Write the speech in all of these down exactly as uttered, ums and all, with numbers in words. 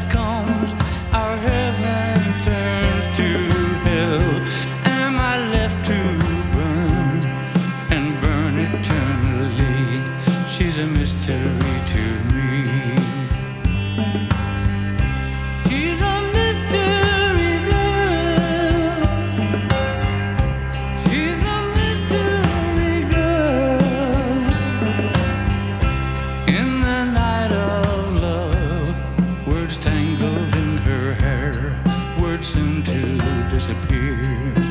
daylight comes, our heaven turns to hell. Am I left to burn and burn eternally? She's a mystery to me. She's a mystery girl. She's a mystery girl. In the night of love, words tangled in her hair, words soon to disappear.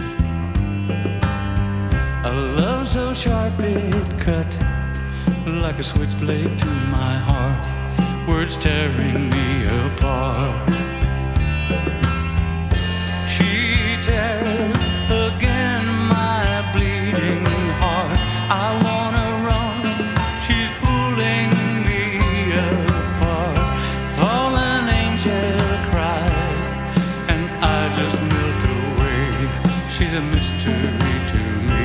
A love so sharp it cut like a switchblade to my heart, words tearing me apart. She tears again my bleeding heart. I wanna run, she's pulling me apart. Fallen angel cries, and I just melt away. She's a mystery to me.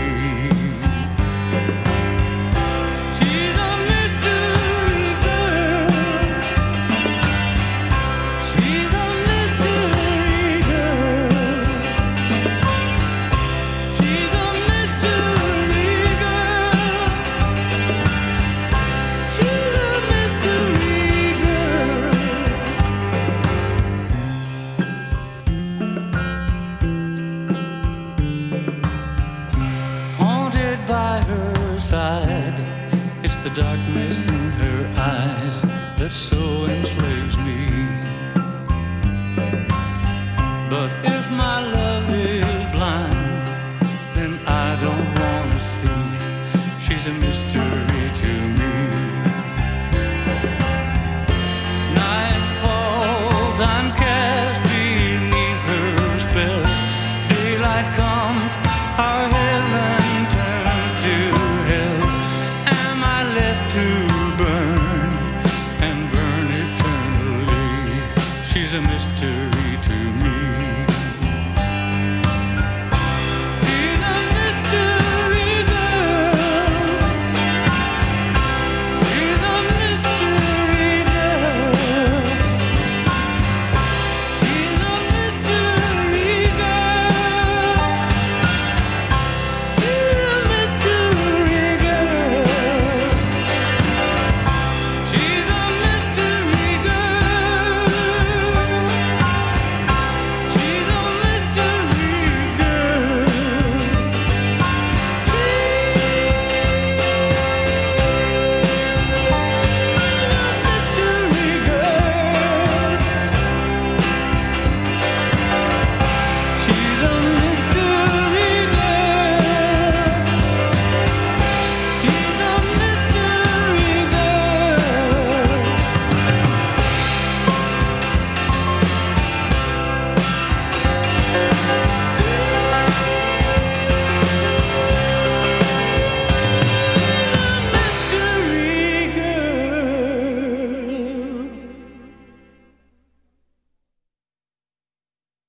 By her side, it's the darkness in her eyes that so enslaves me. But if my love is blind, then I don't wanna see. She's a mystery to me. Night falls, I'm cast beneath her spell. Daylight comes, our heaven to burn and burn eternally. She's a mystery to me.